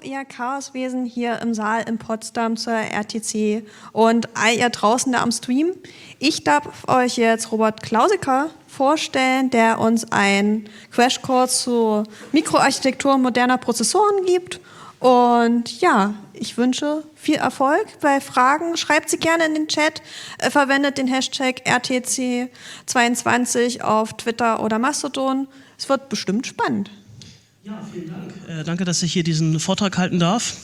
ihr Chaoswesen hier im Saal in Potsdam zur RTC und all ihr draußen da am Stream. Ich darf euch jetzt Robert Klausiker vorstellen, der uns einen Crashkurs zu Mikroarchitektur moderner Prozessoren gibt. Und ja, ich wünsche viel Erfolg. Bei Fragen schreibt sie gerne in den Chat, verwendet den Hashtag RTC22 auf Twitter oder Mastodon. Es wird bestimmt spannend. Ja, vielen Dank. Danke, dass ich hier diesen Vortrag halten darf.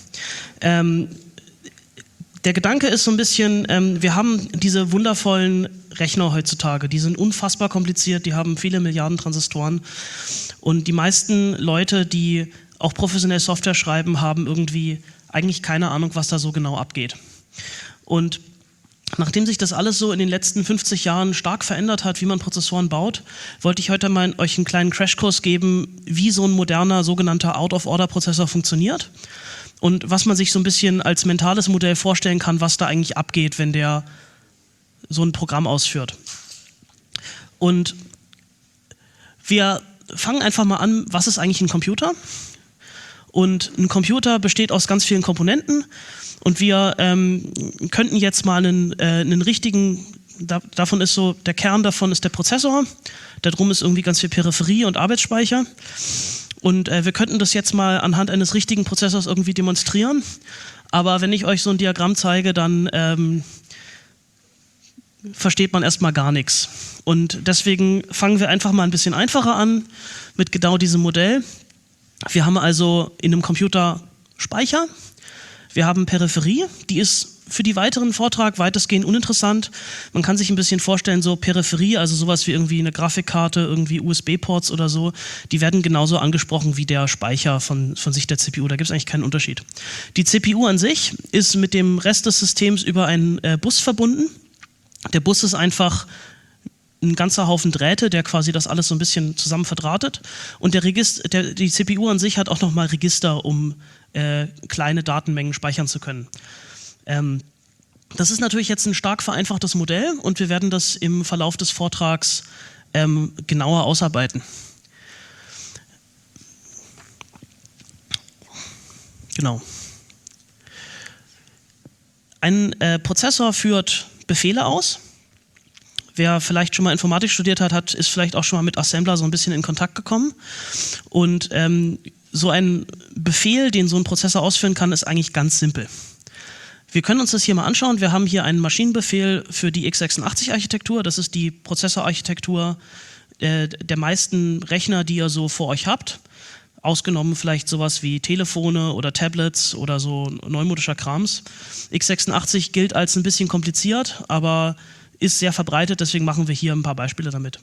Der Gedanke ist so ein bisschen, wir haben diese wundervollen Rechner heutzutage, die sind unfassbar kompliziert, die haben viele Milliarden Transistoren und die meisten Leute, die auch professionell Software schreiben, haben irgendwie eigentlich keine Ahnung, was da so genau abgeht. Und nachdem sich das alles so in den letzten 50 Jahren stark verändert hat, wie man Prozessoren baut, wollte ich heute mal euch einen kleinen Crashkurs geben, wie so ein moderner sogenannter Out-of-Order-Prozessor funktioniert und was man sich so ein bisschen als mentales Modell vorstellen kann, was da eigentlich abgeht, wenn der so ein Programm ausführt. Und wir fangen einfach mal an, was ist eigentlich ein Computer? Und ein Computer besteht aus ganz vielen Komponenten und wir könnten jetzt mal einen richtigen, davon ist so, der Kern davon ist der Prozessor, darum ist irgendwie ganz viel Peripherie und Arbeitsspeicher und wir könnten das jetzt mal anhand eines richtigen Prozessors irgendwie demonstrieren, aber wenn ich euch so ein Diagramm zeige, dann versteht man erstmal gar nichts und deswegen fangen wir einfach mal ein bisschen einfacher an mit genau diesem Modell. Wir haben also in einem Computer Speicher, wir haben Peripherie, die ist für die weiteren Vortrag weitestgehend uninteressant. Man kann sich ein bisschen vorstellen, so Peripherie, also sowas wie irgendwie eine Grafikkarte, irgendwie USB-Ports oder so, die werden genauso angesprochen wie der Speicher von Sicht der CPU, da gibt es eigentlich keinen Unterschied. Die CPU an sich ist mit dem Rest des Systems über einen Bus verbunden. Der Bus ist einfach ein ganzer Haufen Drähte, der quasi das alles so ein bisschen zusammen verdrahtet und die CPU an sich hat auch nochmal Register, um kleine Datenmengen speichern zu können. Das ist natürlich jetzt ein stark vereinfachtes Modell und wir werden das im Verlauf des Vortrags genauer ausarbeiten. Genau. Ein Prozessor führt Befehle aus. Wer vielleicht schon mal Informatik studiert hat, ist vielleicht auch schon mal mit Assembler so ein bisschen in Kontakt gekommen. Und so ein Befehl, den so ein Prozessor ausführen kann, ist eigentlich ganz simpel. Wir können uns das hier mal anschauen. Wir haben hier einen Maschinenbefehl für die x86-Architektur. Das ist die Prozessorarchitektur der meisten Rechner, die ihr so vor euch habt. Ausgenommen vielleicht sowas wie Telefone oder Tablets oder so neumodischer Krams. x86 gilt als ein bisschen kompliziert, aber ist sehr verbreitet, deswegen machen wir hier ein paar Beispiele damit.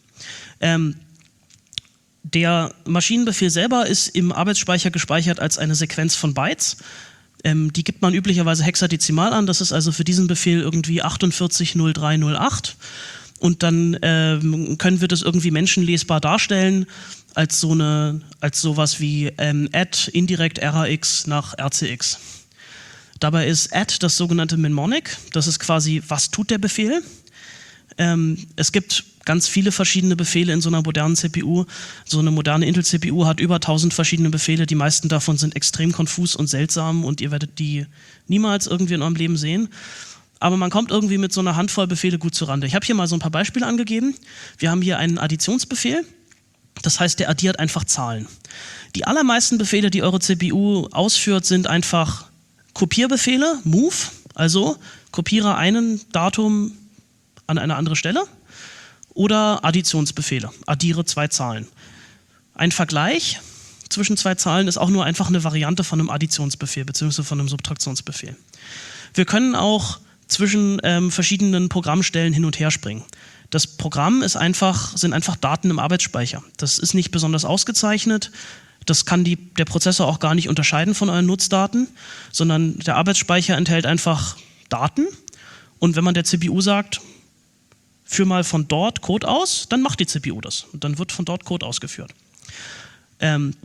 Der Maschinenbefehl selber ist im Arbeitsspeicher gespeichert als eine Sequenz von Bytes. Die gibt man üblicherweise hexadezimal an, das ist also für diesen Befehl irgendwie 480308. Und dann können wir das irgendwie menschenlesbar darstellen als sowas wie add indirekt RAX nach RCX. Dabei ist add das sogenannte Mnemonic, das ist quasi, was tut der Befehl? Es gibt ganz viele verschiedene Befehle in so einer modernen CPU. So eine moderne Intel-CPU hat über 1000 verschiedene Befehle. Die meisten davon sind extrem konfus und seltsam und ihr werdet die niemals irgendwie in eurem Leben sehen. Aber man kommt irgendwie mit so einer Handvoll Befehle gut zurande. Ich habe hier mal so ein paar Beispiele angegeben. Wir haben hier einen Additionsbefehl. Das heißt, der addiert einfach Zahlen. Die allermeisten Befehle, die eure CPU ausführt, sind einfach Kopierbefehle, move, also kopiere ein Datum an eine andere Stelle, oder Additionsbefehle, addiere zwei Zahlen. Ein Vergleich zwischen zwei Zahlen ist auch nur einfach eine Variante von einem Additionsbefehl bzw. von einem Subtraktionsbefehl. Wir können auch zwischen verschiedenen Programmstellen hin und her springen. Das Programm sind einfach Daten im Arbeitsspeicher. Das ist nicht besonders ausgezeichnet. Das kann der Prozessor auch gar nicht unterscheiden von euren Nutzdaten, sondern der Arbeitsspeicher enthält einfach Daten. Und wenn man der CPU sagt, führ mal von dort Code aus, dann macht die CPU das. Und dann wird von dort Code ausgeführt.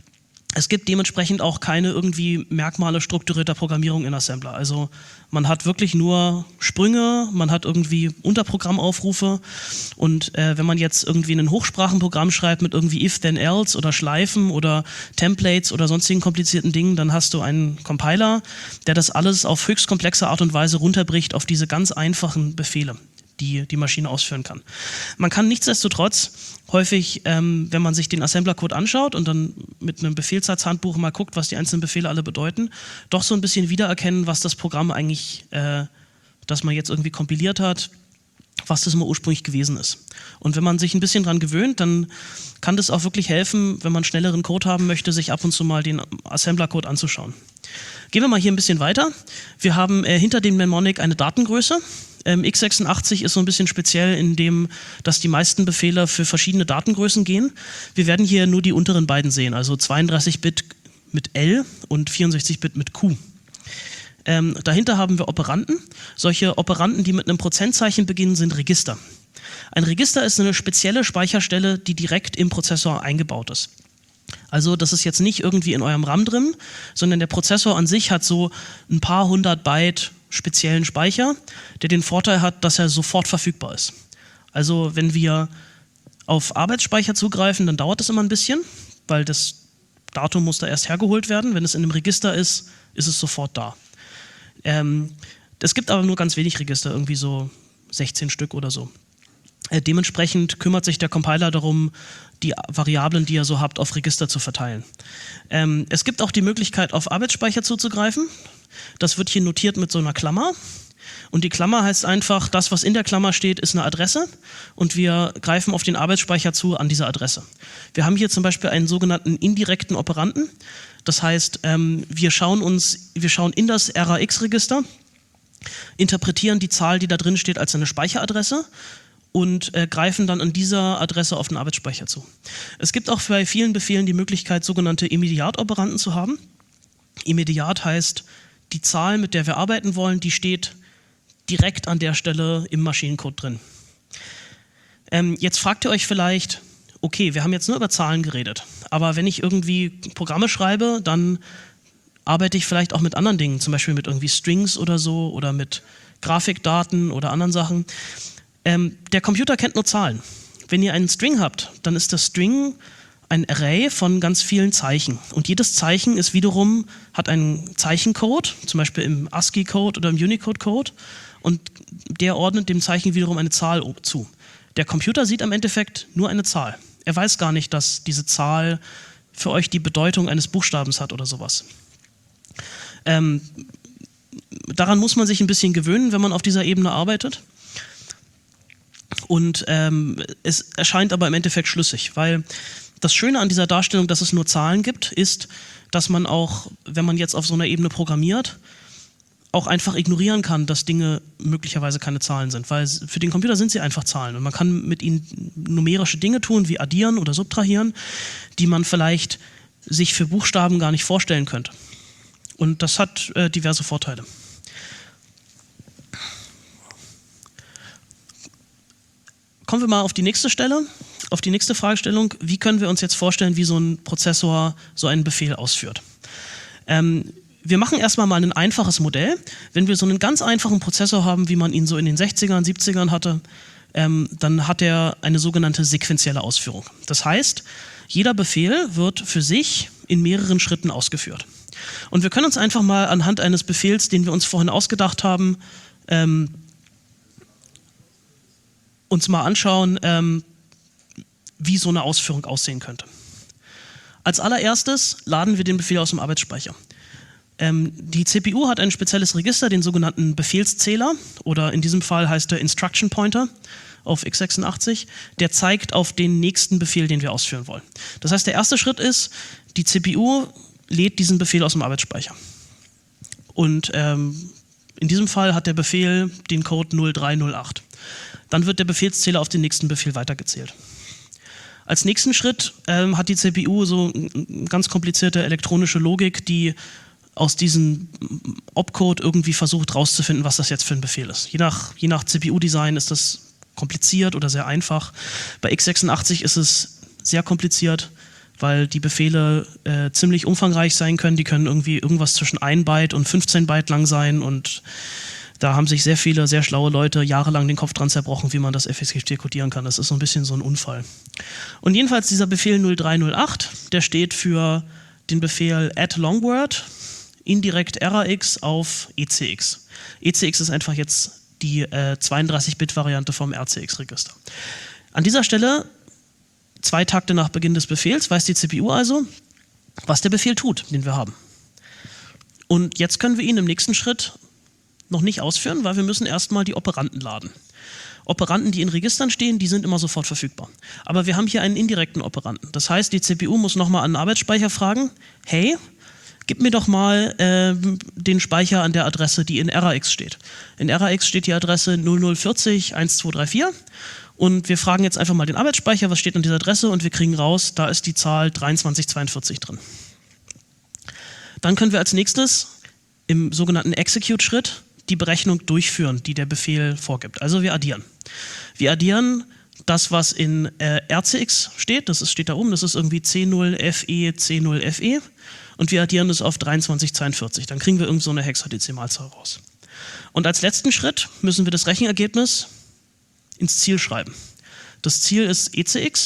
Es gibt dementsprechend auch keine irgendwie Merkmale strukturierter Programmierung in Assembler. Also man hat wirklich nur Sprünge, man hat irgendwie Unterprogrammaufrufe und wenn man jetzt irgendwie ein Hochsprachenprogramm schreibt mit irgendwie if, then, else oder Schleifen oder Templates oder sonstigen komplizierten Dingen, dann hast du einen Compiler, der das alles auf höchst komplexe Art und Weise runterbricht auf diese ganz einfachen Befehle, die die Maschine ausführen kann. Man kann nichtsdestotrotz häufig, wenn man sich den Assembler-Code anschaut und dann mit einem Befehlssatzhandbuch mal guckt, was die einzelnen Befehle alle bedeuten, doch so ein bisschen wiedererkennen, was das Programm eigentlich, das man jetzt irgendwie kompiliert hat, was das mal ursprünglich gewesen ist. Und wenn man sich ein bisschen dran gewöhnt, dann kann das auch wirklich helfen, wenn man schnelleren Code haben möchte, sich ab und zu mal den Assembler-Code anzuschauen. Gehen wir mal hier ein bisschen weiter. Wir haben hinter dem Mnemonic eine Datengröße. x86 ist so ein bisschen speziell in dem, dass die meisten Befehle für verschiedene Datengrößen gehen. Wir werden hier nur die unteren beiden sehen, also 32-Bit mit L und 64-Bit mit Q. Dahinter haben wir Operanten. Solche Operanten, die mit einem Prozentzeichen beginnen, sind Register. Ein Register ist eine spezielle Speicherstelle, die direkt im Prozessor eingebaut ist. Also das ist jetzt nicht irgendwie in eurem RAM drin, sondern der Prozessor an sich hat so ein paar hundert Byte speziellen Speicher, der den Vorteil hat, dass er sofort verfügbar ist. Also wenn wir auf Arbeitsspeicher zugreifen, dann dauert es immer ein bisschen, weil das Datum muss da erst hergeholt werden. Wenn es in einem Register ist, ist es sofort da. Es gibt aber nur ganz wenig Register, irgendwie so 16 Stück oder so. Dementsprechend kümmert sich der Compiler darum, die Variablen, die ihr so habt, auf Register zu verteilen. Es gibt auch die Möglichkeit, auf Arbeitsspeicher zuzugreifen. Das wird hier notiert mit so einer Klammer. Und die Klammer heißt einfach, das, was in der Klammer steht, ist eine Adresse und wir greifen auf den Arbeitsspeicher zu an dieser Adresse. Wir haben hier zum Beispiel einen sogenannten indirekten Operanten. Das heißt, wir schauen in das RAX-Register, interpretieren die Zahl, die da drin steht, als eine Speicheradresse und greifen dann an dieser Adresse auf den Arbeitsspeicher zu. Es gibt auch bei vielen Befehlen die Möglichkeit, sogenannte Immediat-Operanten zu haben. Immediat heißt, die Zahl, mit der wir arbeiten wollen, die steht direkt an der Stelle im Maschinencode drin. Jetzt fragt ihr euch vielleicht, okay, wir haben jetzt nur über Zahlen geredet, aber wenn ich irgendwie Programme schreibe, dann arbeite ich vielleicht auch mit anderen Dingen, zum Beispiel mit irgendwie Strings oder so oder mit Grafikdaten oder anderen Sachen. Der Computer kennt nur Zahlen. Wenn ihr einen String habt, dann ist das String ein Array von ganz vielen Zeichen. Und jedes Zeichen ist wiederum, hat einen Zeichencode, zum Beispiel im ASCII-Code oder im Unicode-Code, und der ordnet dem Zeichen wiederum eine Zahl zu. Der Computer sieht am Endeffekt nur eine Zahl. Er weiß gar nicht, dass diese Zahl für euch die Bedeutung eines Buchstabens hat oder sowas. Daran muss man sich ein bisschen gewöhnen, wenn man auf dieser Ebene arbeitet. Und es erscheint aber im Endeffekt schlüssig, weil das Schöne an dieser Darstellung, dass es nur Zahlen gibt, ist, dass man auch, wenn man jetzt auf so einer Ebene programmiert, auch einfach ignorieren kann, dass Dinge möglicherweise keine Zahlen sind, weil für den Computer sind sie einfach Zahlen und man kann mit ihnen numerische Dinge tun, wie addieren oder subtrahieren, die man vielleicht sich für Buchstaben gar nicht vorstellen könnte. Und das hat diverse Vorteile. Kommen wir mal auf die nächste Stelle, auf die nächste Fragestellung. Wie können wir uns jetzt vorstellen, wie so ein Prozessor so einen Befehl ausführt? Wir machen erstmal mal ein einfaches Modell. Wenn wir so einen ganz einfachen Prozessor haben, wie man ihn so in den 60ern, 70ern hatte, dann hat er eine sogenannte sequentielle Ausführung. Das heißt, jeder Befehl wird für sich in mehreren Schritten ausgeführt. Und wir können uns einfach mal anhand eines Befehls, den wir uns vorhin ausgedacht haben, uns mal anschauen, wie so eine Ausführung aussehen könnte. Als allererstes laden wir den Befehl aus dem Arbeitsspeicher. Die CPU hat ein spezielles Register, den sogenannten Befehlszähler, oder in diesem Fall heißt der Instruction Pointer auf x86, der zeigt auf den nächsten Befehl, den wir ausführen wollen. Das heißt, der erste Schritt ist, die CPU lädt diesen Befehl aus dem Arbeitsspeicher. Und in diesem Fall hat der Befehl den Code 0308. Dann wird der Befehlszähler auf den nächsten Befehl weitergezählt. Als nächsten Schritt hat die CPU so eine ganz komplizierte elektronische Logik, die aus diesem Opcode irgendwie versucht rauszufinden, was das jetzt für ein Befehl ist. Je nach CPU-Design ist das kompliziert oder sehr einfach. Bei x86 ist es sehr kompliziert, weil die Befehle ziemlich umfangreich sein können. Die können irgendwie irgendwas zwischen 1 Byte und 15 Byte lang sein und da haben sich sehr viele, sehr schlaue Leute jahrelang den Kopf dran zerbrochen, wie man das effektiv dekodieren kann. Das ist so ein bisschen so ein Unfall. Und jedenfalls dieser Befehl 0308, der steht für den Befehl add longword, indirekt RAX auf ECX. ECX ist einfach jetzt die 32-Bit-Variante vom RCX-Register. An dieser Stelle, 2 Takte nach Beginn des Befehls, weiß die CPU also, was der Befehl tut, den wir haben. Und jetzt können wir ihn im nächsten Schritt noch nicht ausführen, weil wir müssen erstmal die Operanten laden. Operanten, die in Registern stehen, die sind immer sofort verfügbar. Aber wir haben hier einen indirekten Operanten. Das heißt, die CPU muss nochmal an den Arbeitsspeicher fragen, hey, gib mir doch mal den Speicher an der Adresse, die in RAX steht. In RAX steht die Adresse 0040 1234 und wir fragen jetzt einfach mal den Arbeitsspeicher, was steht an dieser Adresse und wir kriegen raus, da ist die Zahl 2342 drin. Dann können wir als nächstes im sogenannten Execute-Schritt die Berechnung durchführen, die der Befehl vorgibt. Also wir addieren. Wir addieren das, was in RCX steht, steht da oben, das ist irgendwie C0FE, C0FE und wir addieren das auf 2342. Dann kriegen wir irgend so eine Hexadezimalzahl raus. Und als letzten Schritt müssen wir das Rechenergebnis ins Ziel schreiben. Das Ziel ist ECX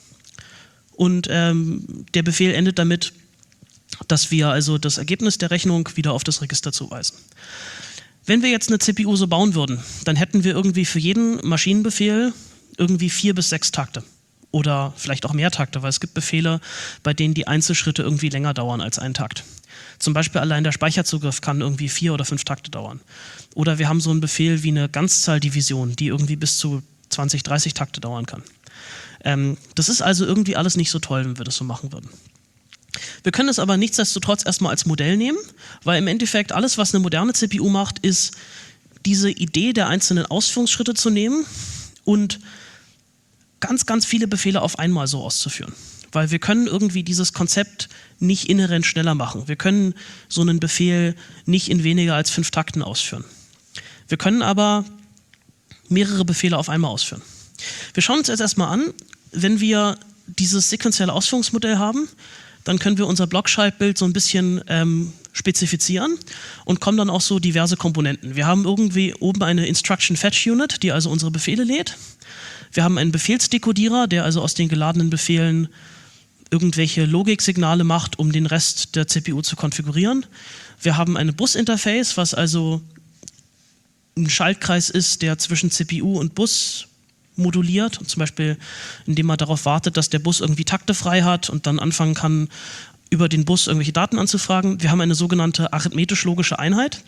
und der Befehl endet damit, dass wir also das Ergebnis der Rechnung wieder auf das Register zuweisen. Wenn wir jetzt eine CPU so bauen würden, dann hätten wir irgendwie für jeden Maschinenbefehl irgendwie 4 bis 6 Takte. Oder vielleicht auch mehr Takte, weil es gibt Befehle, bei denen die Einzelschritte irgendwie länger dauern als ein Takt. Zum Beispiel allein der Speicherzugriff kann irgendwie 4 oder 5 Takte dauern. Oder wir haben so einen Befehl wie eine Ganzzahldivision, die irgendwie bis zu 20, 30 Takte dauern kann. Das ist also irgendwie alles nicht so toll, wenn wir das so machen würden. Wir können es aber nichtsdestotrotz erstmal als Modell nehmen, weil im Endeffekt alles, was eine moderne CPU macht, ist diese Idee der einzelnen Ausführungsschritte zu nehmen und ganz, ganz viele Befehle auf einmal so auszuführen. Weil wir können irgendwie dieses Konzept nicht inhärent schneller machen. Wir können so einen Befehl nicht in weniger als 5 Takten ausführen. Wir können aber mehrere Befehle auf einmal ausführen. Wir schauen uns jetzt erstmal an, wenn wir dieses sequenzielle Ausführungsmodell haben, dann können wir unser Blockschreibbild so ein bisschen spezifizieren und kommen dann auch so diverse Komponenten. Wir haben irgendwie oben eine Instruction Fetch Unit, die also unsere Befehle lädt. Wir haben einen Befehlsdekodierer, der also aus den geladenen Befehlen irgendwelche Logiksignale macht, um den Rest der CPU zu konfigurieren. Wir haben ein Bus-Interface, was also ein Schaltkreis ist, der zwischen CPU und Bus moduliert, zum Beispiel indem man darauf wartet, dass der Bus irgendwie Takte frei hat und dann anfangen kann, über den Bus irgendwelche Daten anzufragen. Wir haben eine sogenannte arithmetisch-logische Einheit.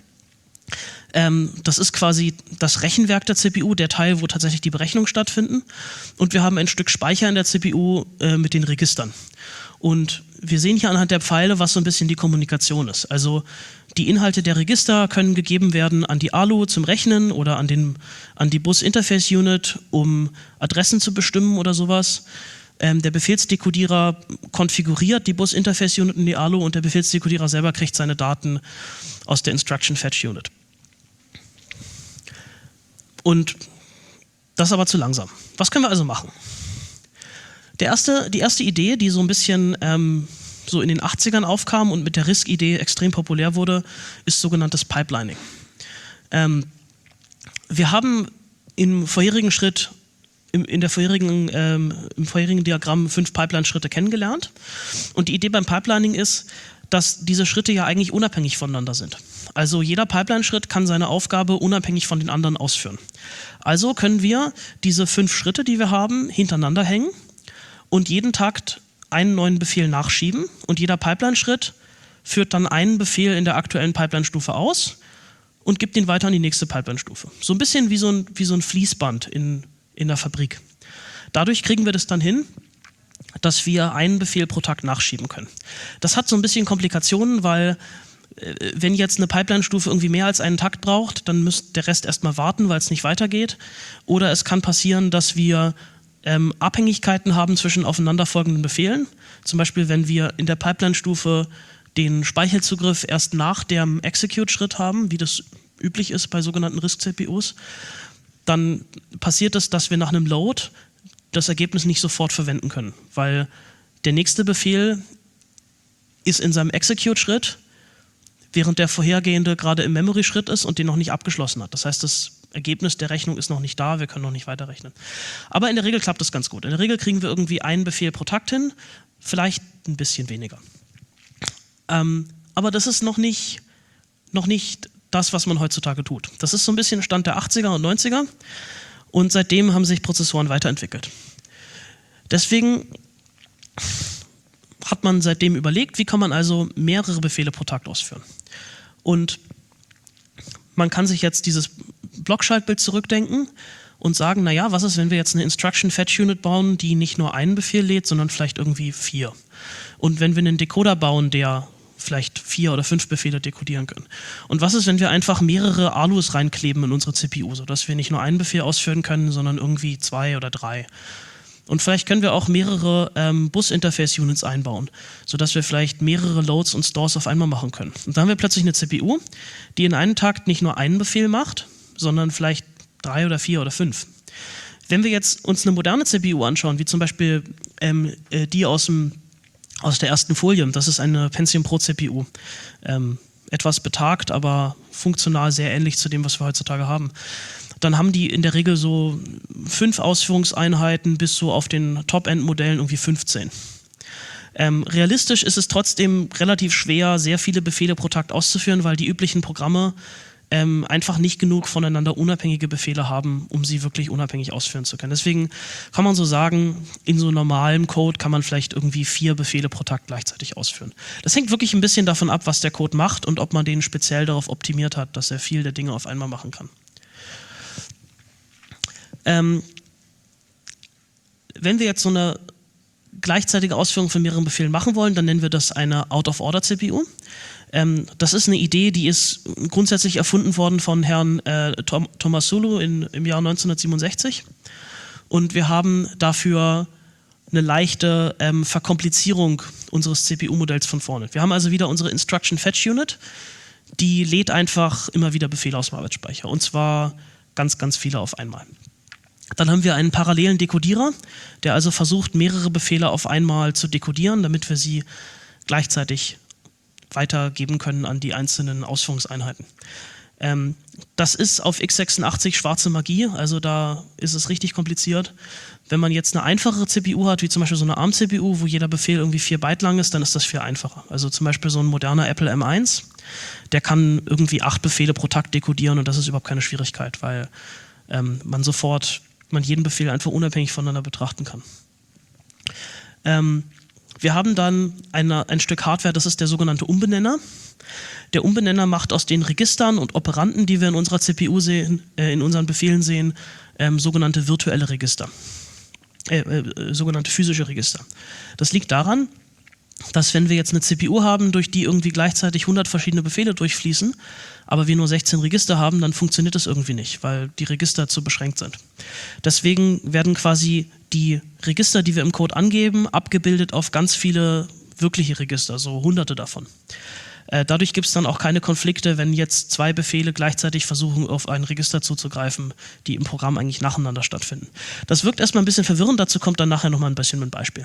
Das ist quasi das Rechenwerk der CPU, der Teil, wo tatsächlich die Berechnungen stattfinden. Und wir haben ein Stück Speicher in der CPU mit den Registern. Und wir sehen hier anhand der Pfeile, was so ein bisschen die Kommunikation ist. Also die Inhalte der Register können gegeben werden an die ALU zum Rechnen oder an die Bus-Interface-Unit, um Adressen zu bestimmen oder sowas. Der Befehlsdekodierer konfiguriert die Bus-Interface-Unit in die ALU und der Befehlsdekodierer selber kriegt seine Daten aus der Instruction-Fetch-Unit. Und das ist aber zu langsam. Was können wir also machen? Die erste Idee, die so ein bisschen so in den 80ern aufkam und mit der RISC-Idee extrem populär wurde, ist sogenanntes Pipelining. Wir haben im vorherigen Schritt, im vorherigen Diagramm 5 Pipeline-Schritte kennengelernt. Und die Idee beim Pipelining ist, dass diese Schritte ja eigentlich unabhängig voneinander sind. Also jeder Pipeline-Schritt kann seine Aufgabe unabhängig von den anderen ausführen. Also können wir diese 5 Schritte, die wir haben, hintereinander hängen und jeden Takt einen neuen Befehl nachschieben und jeder Pipeline-Schritt führt dann einen Befehl in der aktuellen Pipeline-Stufe aus und gibt ihn weiter an die nächste Pipeline-Stufe. So ein bisschen wie so ein Fließband in der Fabrik. Dadurch kriegen wir das dann hin, dass wir einen Befehl pro Takt nachschieben können. Das hat so ein bisschen Komplikationen, weil wenn jetzt eine Pipeline-Stufe irgendwie mehr als einen Takt braucht, dann müsste der Rest erstmal warten, weil es nicht weitergeht. Oder es kann passieren, dass wir Abhängigkeiten haben zwischen aufeinanderfolgenden Befehlen. Zum Beispiel, wenn wir in der Pipeline-Stufe den Speichelzugriff erst nach dem Execute-Schritt haben, wie das üblich ist bei sogenannten RISC-CPUs, dann passiert es, dass wir nach einem Load das Ergebnis nicht sofort verwenden können, weil Der nächste Befehl ist in seinem Execute-Schritt, während der vorhergehende gerade im Memory-Schritt ist und den noch nicht abgeschlossen hat. Das heißt, das Ergebnis der Rechnung ist noch nicht da, wir können noch nicht weiterrechnen. Aber in der Regel klappt das ganz gut. In der Regel kriegen wir irgendwie einen Befehl pro Takt hin, vielleicht ein bisschen weniger. Aber das ist noch nicht das, was man heutzutage tut. Das ist so ein bisschen Stand der 80er und 90er und seitdem haben sich Prozessoren weiterentwickelt. Deswegen hat man seitdem überlegt, wie kann man also mehrere Befehle pro Takt ausführen. Und man kann sich jetzt dieses Blockschaltbild zurückdenken und sagen, naja, was ist, wenn wir jetzt eine Instruction Fetch Unit bauen, die nicht nur einen Befehl lädt, sondern vielleicht irgendwie 4. Und wenn wir einen Decoder bauen, der vielleicht 4 oder 5 Befehle dekodieren können. Und was ist, wenn wir einfach mehrere ALUs reinkleben in unsere CPU, sodass wir nicht nur einen Befehl ausführen können, sondern irgendwie 2 oder 3. Und vielleicht können wir auch mehrere Bus-Interface-Units einbauen, sodass wir vielleicht mehrere Loads und Stores auf einmal machen können. Und dann haben wir plötzlich eine CPU, die in einem Takt nicht nur einen Befehl macht, sondern vielleicht 3 oder 4 oder 5. Wenn wir jetzt uns eine moderne CPU anschauen, wie zum Beispiel die aus der ersten Folie, das ist eine Pentium Pro CPU, etwas betagt, aber funktional sehr ähnlich zu dem, was wir heutzutage haben. Dann haben die in der Regel so 5 Ausführungseinheiten bis so auf den Top-End-Modellen irgendwie 15. Realistisch ist es trotzdem relativ schwer, sehr viele Befehle pro Takt auszuführen, weil die üblichen Programme einfach nicht genug voneinander unabhängige Befehle haben, um sie wirklich unabhängig ausführen zu können. Deswegen kann man so sagen, in so normalem Code kann man vielleicht irgendwie 4 Befehle pro Takt gleichzeitig ausführen. Das hängt wirklich ein bisschen davon ab, was der Code macht und ob man den speziell darauf optimiert hat, dass er viel der Dinge auf einmal machen kann. Wenn wir jetzt so eine gleichzeitige Ausführung von mehreren Befehlen machen wollen, dann nennen wir das eine Out-of-Order-CPU. Das ist eine Idee, die ist grundsätzlich erfunden worden von Herrn Tomasulo im Jahr 1967. Und wir haben dafür eine leichte Verkomplizierung unseres CPU-Modells von vorne. Wir haben also wieder unsere Instruction Fetch Unit, die lädt einfach immer wieder Befehle aus dem Arbeitsspeicher. Und zwar ganz, ganz viele auf einmal. Dann haben wir einen parallelen Dekodierer, der also versucht, mehrere Befehle auf einmal zu dekodieren, damit wir sie gleichzeitig weitergeben können an die einzelnen Ausführungseinheiten. Das ist auf x86 schwarze Magie, also da ist es richtig kompliziert. Wenn man jetzt eine einfachere CPU hat, wie zum Beispiel so eine ARM-CPU, wo jeder Befehl irgendwie 4 Byte lang ist, dann ist das viel einfacher. Also zum Beispiel so ein moderner Apple M1, der kann irgendwie 8 Befehle pro Takt dekodieren und das ist überhaupt keine Schwierigkeit, weil man jeden Befehl einfach unabhängig voneinander betrachten kann. Wir haben dann ein Stück Hardware, das ist der sogenannte Umbenenner. Der Umbenenner macht aus den Registern und Operanten, die wir in unserer CPU sehen, in unseren Befehlen sehen, sogenannte virtuelle Register, sogenannte physische Register. Das liegt daran, dass wenn wir jetzt eine CPU haben, durch die irgendwie gleichzeitig 100 verschiedene Befehle durchfließen, aber wir nur 16 Register haben, dann funktioniert das irgendwie nicht, weil die Register zu beschränkt sind. Deswegen werden quasi die Register, die wir im Code angeben, abgebildet auf ganz viele wirkliche Register, so Hunderte davon. Dadurch gibt es dann auch keine Konflikte, wenn jetzt 2 Befehle gleichzeitig versuchen, auf ein Register zuzugreifen, die im Programm eigentlich nacheinander stattfinden. Das wirkt erstmal ein bisschen verwirrend, dazu kommt dann nachher nochmal ein bisschen ein Beispiel.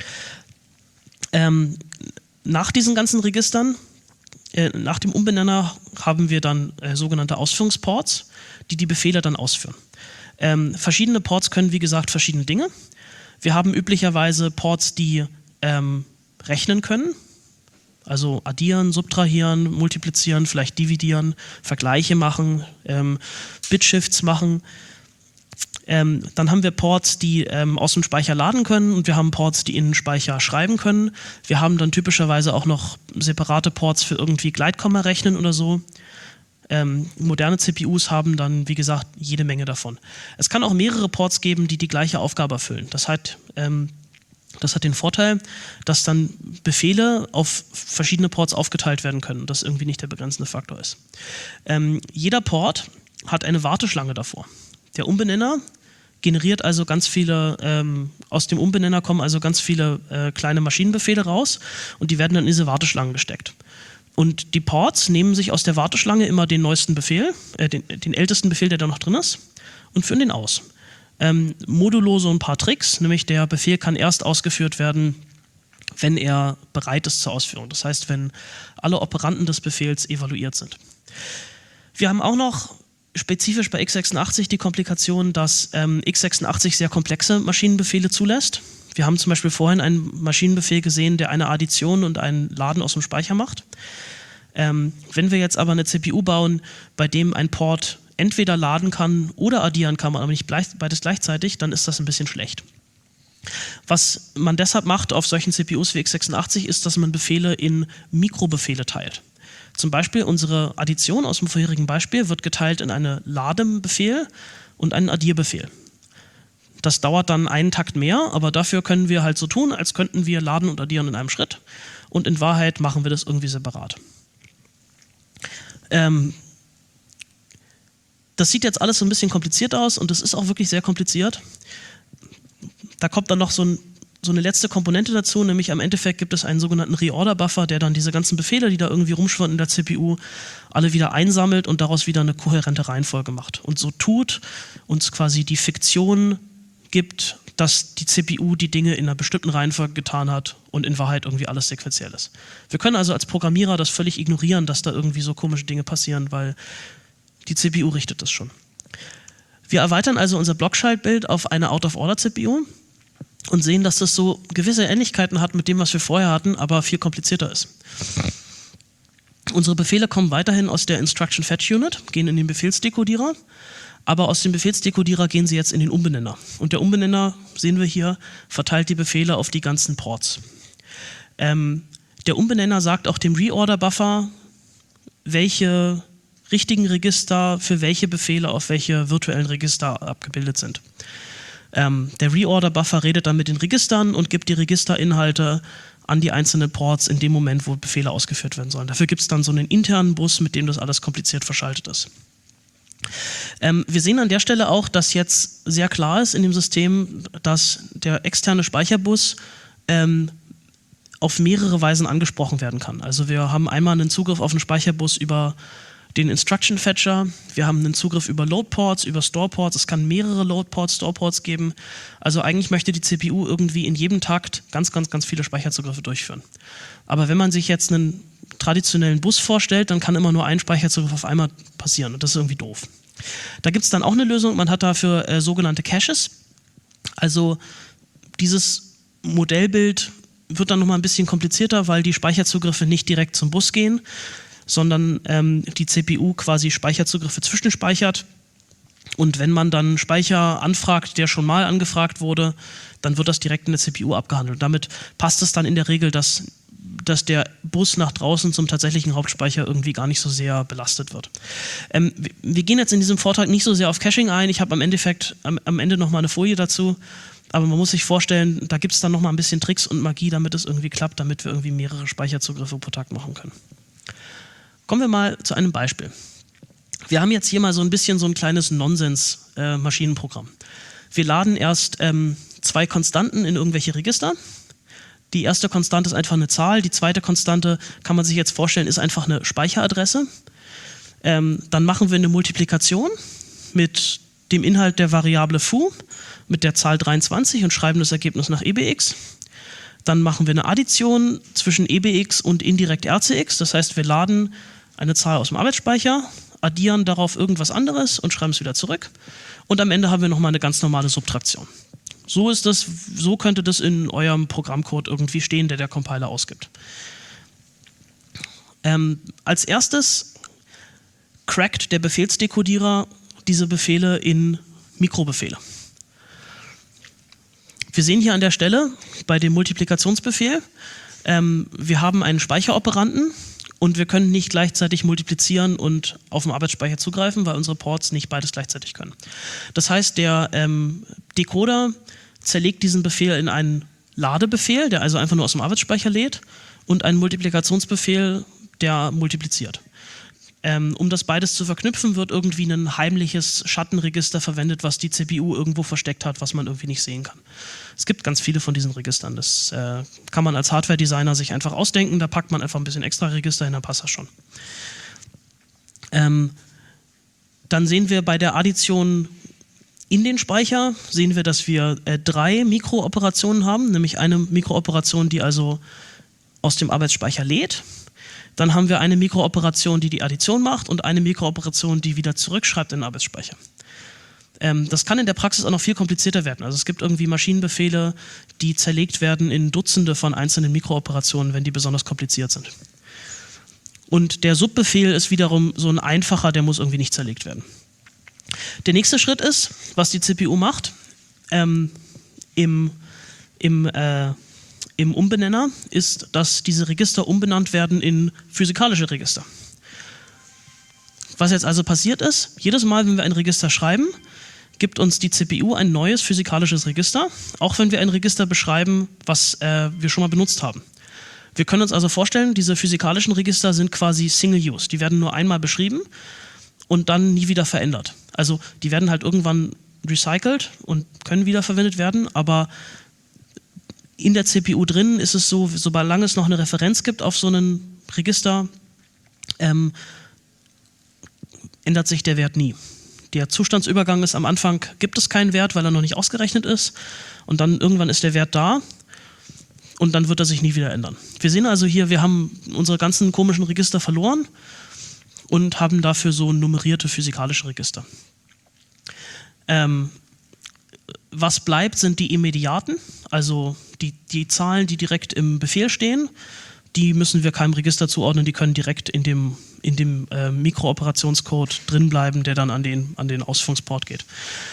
Nach diesen ganzen Registern, nach dem Umbenenner, haben wir dann sogenannte Ausführungsports, die die Befehle dann ausführen. Verschiedene Ports können, wie gesagt, verschiedene Dinge. Wir haben üblicherweise Ports, die rechnen können, also addieren, subtrahieren, multiplizieren, vielleicht dividieren, Vergleiche machen, Bitshifts machen. Dann haben wir Ports, die aus dem Speicher laden können und wir haben Ports, die in den Speicher schreiben können. Wir haben dann typischerweise auch noch separate Ports für irgendwie Gleitkomma rechnen oder so. Moderne CPUs haben dann, wie gesagt, jede Menge davon. Es kann auch mehrere Ports geben, die die gleiche Aufgabe erfüllen. Das hat den Vorteil, dass dann Befehle auf verschiedene Ports aufgeteilt werden können und das irgendwie nicht der begrenzende Faktor ist. Jeder Port hat eine Warteschlange davor. Der Umbenenner generiert also ganz viele, aus dem Umbenenner kommen also ganz viele kleine Maschinenbefehle raus und die werden dann in diese Warteschlangen gesteckt. Und die Ports nehmen sich aus der Warteschlange immer den neuesten Befehl, den ältesten Befehl, der da noch drin ist, und führen den aus. Modulo so ein paar Tricks, nämlich der Befehl kann erst ausgeführt werden, wenn er bereit ist zur Ausführung. Das heißt, wenn alle Operanten des Befehls evaluiert sind. Wir haben auch noch spezifisch bei x86 die Komplikation, dass x86 sehr komplexe Maschinenbefehle zulässt. Wir haben zum Beispiel vorhin einen Maschinenbefehl gesehen, der eine Addition und einen Laden aus dem Speicher macht. Wenn wir jetzt aber eine CPU bauen, bei dem ein Port entweder laden kann oder addieren kann, aber nicht beides gleichzeitig, dann ist das ein bisschen schlecht. Was man deshalb macht auf solchen CPUs wie x86 ist, dass man Befehle in Mikrobefehle teilt. Zum Beispiel unsere Addition aus dem vorherigen Beispiel wird geteilt in einen Ladebefehl und einen Addierbefehl. Das dauert dann einen Takt mehr, aber dafür können wir halt so tun, als könnten wir laden und addieren in einem Schritt. Und in Wahrheit machen wir das irgendwie separat. Das sieht jetzt alles so ein bisschen kompliziert aus und es ist auch wirklich sehr kompliziert. Da kommt dann noch so eine letzte Komponente dazu, nämlich am Endeffekt gibt es einen sogenannten Reorder-Buffer, der dann diese ganzen Befehle, die da irgendwie rumschwirren in der CPU, alle wieder einsammelt und daraus wieder eine kohärente Reihenfolge macht. Und so tut uns quasi die Fiktion gibt, dass die CPU die Dinge in einer bestimmten Reihenfolge getan hat und in Wahrheit irgendwie alles sequenziell ist. Wir können also als Programmierer das völlig ignorieren, dass da irgendwie so komische Dinge passieren, weil die CPU richtet das schon. Wir erweitern also unser Blockschaltbild auf eine Out-of-Order-CPU und sehen, dass das so gewisse Ähnlichkeiten hat mit dem, was wir vorher hatten, aber viel komplizierter ist. Unsere Befehle kommen weiterhin aus der Instruction Fetch Unit, gehen in den Befehlsdekodierer, aber aus dem Befehlsdekodierer gehen sie jetzt in den Umbenenner. Und der Umbenenner, sehen wir hier, verteilt die Befehle auf die ganzen Ports. Der Umbenenner sagt auch dem Reorder-Buffer, welche richtigen Register für welche Befehle auf welche virtuellen Register abgebildet sind. Der Reorder-Buffer redet dann mit den Registern und gibt die Registerinhalte an die einzelnen Ports in dem Moment, wo Befehle ausgeführt werden sollen. Dafür gibt es dann so einen internen Bus, mit dem das alles kompliziert verschaltet ist. Wir sehen an der Stelle auch, dass jetzt sehr klar ist in dem System, dass der externe Speicherbus auf mehrere Weisen angesprochen werden kann. Also wir haben einmal einen Zugriff auf den Speicherbus über den Instruction Fetcher, wir haben einen Zugriff über Loadports, über Storeports, es kann mehrere Loadports, Storeports geben. Also eigentlich möchte die CPU irgendwie in jedem Takt ganz viele Speicherzugriffe durchführen. Aber wenn man sich jetzt einen traditionellen Bus vorstellt, dann kann immer nur ein Speicherzugriff auf einmal passieren und das ist irgendwie doof. Da gibt es dann auch eine Lösung, man hat dafür sogenannte Caches. Also dieses Modellbild wird dann nochmal ein bisschen komplizierter, weil die Speicherzugriffe nicht direkt zum Bus gehen, sondern die CPU quasi Speicherzugriffe zwischenspeichert. Und wenn man dann Speicher anfragt, der schon mal angefragt wurde, dann wird das direkt in der CPU abgehandelt. Damit passt es dann in der Regel, dass der Bus nach draußen zum tatsächlichen Hauptspeicher irgendwie gar nicht so sehr belastet wird. Wir gehen jetzt in diesem Vortrag nicht so sehr auf Caching ein. Ich habe am Ende nochmal eine Folie dazu. Aber man muss sich vorstellen, da gibt es dann nochmal ein bisschen Tricks und Magie, damit es irgendwie klappt, damit wir irgendwie mehrere Speicherzugriffe pro Tag machen können. Kommen wir mal zu einem Beispiel. Wir haben jetzt hier mal so ein bisschen so ein kleines Nonsens-Maschinenprogramm. Wir laden erst 2 Konstanten in irgendwelche Register. Die erste Konstante ist einfach eine Zahl, die zweite Konstante, kann man sich jetzt vorstellen, ist einfach eine Speicheradresse. Dann machen wir eine Multiplikation mit dem Inhalt der Variable foo, mit der Zahl 23 und schreiben das Ergebnis nach EBX. Dann machen wir eine Addition zwischen EBX und indirekt RCX, das heißt, wir laden eine Zahl aus dem Arbeitsspeicher, addieren darauf irgendwas anderes und schreiben es wieder zurück. Und am Ende haben wir nochmal eine ganz normale Subtraktion. So könnte das in eurem Programmcode irgendwie stehen, der Compiler ausgibt. Als erstes crackt der Befehlsdekodierer diese Befehle in Mikrobefehle. Wir sehen hier an der Stelle bei dem Multiplikationsbefehl, wir haben einen Speicheroperanten und wir können nicht gleichzeitig multiplizieren und auf den Arbeitsspeicher zugreifen, weil unsere Ports nicht beides gleichzeitig können. Das heißt, der Decoder zerlegt diesen Befehl in einen Ladebefehl, der also einfach nur aus dem Arbeitsspeicher lädt, und einen Multiplikationsbefehl, der multipliziert. Um das beides zu verknüpfen, wird irgendwie ein heimliches Schattenregister verwendet, was die CPU irgendwo versteckt hat, was man irgendwie nicht sehen kann. Es gibt ganz viele von diesen Registern. Das kann man als Hardware-Designer sich einfach ausdenken. Da packt man einfach ein bisschen extra Register hin, dann passt das schon. Dann sehen wir bei der Addition In den Speicher sehen wir, dass wir 3 Mikrooperationen haben, nämlich eine Mikrooperation, die also aus dem Arbeitsspeicher lädt. Dann haben wir eine Mikrooperation, die die Addition macht und eine Mikrooperation, die wieder zurückschreibt in den Arbeitsspeicher. Das kann in der Praxis auch noch viel komplizierter werden. Also es gibt irgendwie Maschinenbefehle, die zerlegt werden in Dutzende von einzelnen Mikrooperationen, wenn die besonders kompliziert sind. Und der Subbefehl ist wiederum so ein einfacher, der muss irgendwie nicht zerlegt werden. Der nächste Schritt ist, was die CPU macht, im Umbenenner, ist, dass diese Register umbenannt werden in physikalische Register. Was jetzt also passiert ist, jedes Mal, wenn wir ein Register schreiben, gibt uns die CPU ein neues physikalisches Register, auch wenn wir ein Register beschreiben, was wir schon mal benutzt haben. Wir können uns also vorstellen, diese physikalischen Register sind quasi Single-Use. Die werden nur einmal beschrieben und dann nie wieder verändert. Also die werden halt irgendwann recycelt und können wiederverwendet werden, aber in der CPU drin ist es so, solange es noch eine Referenz gibt auf so ein Register, ändert sich der Wert nie. Der Zustandsübergang ist am Anfang, gibt es keinen Wert, weil er noch nicht ausgerechnet ist, und dann irgendwann ist der Wert da und dann wird er sich nie wieder ändern. Wir sehen also hier, wir haben unsere ganzen komischen Register verloren und haben dafür so nummerierte physikalische Register. Was bleibt, sind die immediaten, also die Zahlen, die direkt im Befehl stehen. Die müssen wir keinem Register zuordnen, die können direkt in dem Mikrooperationscode drin bleiben, der dann an den Ausführungsport geht.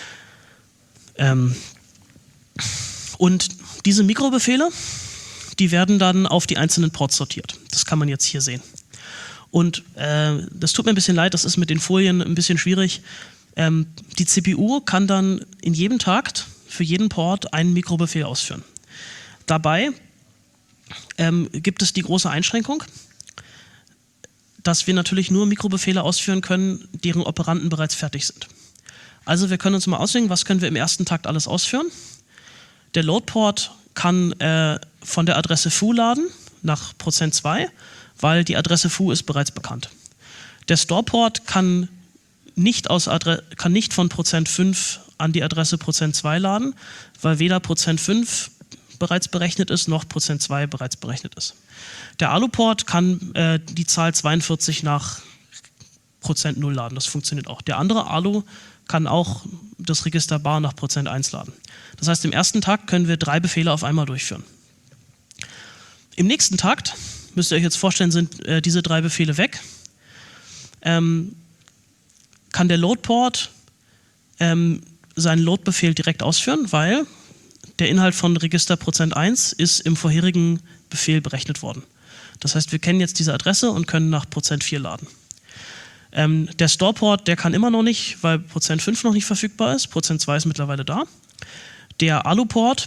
Und diese Mikrobefehle, die werden dann auf die einzelnen Ports sortiert. Das kann man jetzt hier sehen. Und das tut mir ein bisschen leid, das ist mit den Folien ein bisschen schwierig. Die CPU kann dann in jedem Takt für jeden Port einen Mikrobefehl ausführen. Dabei gibt es die große Einschränkung, dass wir natürlich nur Mikrobefehle ausführen können, deren Operanden bereits fertig sind. Also wir können uns mal auswählen, was können wir im ersten Takt alles ausführen. Der Load-Port kann von der Adresse foo laden nach %2, weil die Adresse foo ist bereits bekannt. Der Store-Port kann nicht von %5 an die Adresse %2 laden, weil weder %5 bereits berechnet ist, noch %2 bereits berechnet ist. Der ALU-Port kann die Zahl 42 nach %0 laden, das funktioniert auch. Der andere ALU kann auch das Register bar nach %1 laden. Das heißt, im ersten Takt können wir 3 Befehle auf einmal durchführen. Im nächsten Takt, müsst ihr euch jetzt vorstellen, sind diese 3 Befehle weg. Kann der Load-Port seinen Load-Befehl direkt ausführen, weil der Inhalt von Register %1 ist im vorherigen Befehl berechnet worden. Das heißt, wir kennen jetzt diese Adresse und können nach %4 laden. Der Store-Port, der kann immer noch nicht, weil %5 noch nicht verfügbar ist. %2 ist mittlerweile da. Der ALU-Port,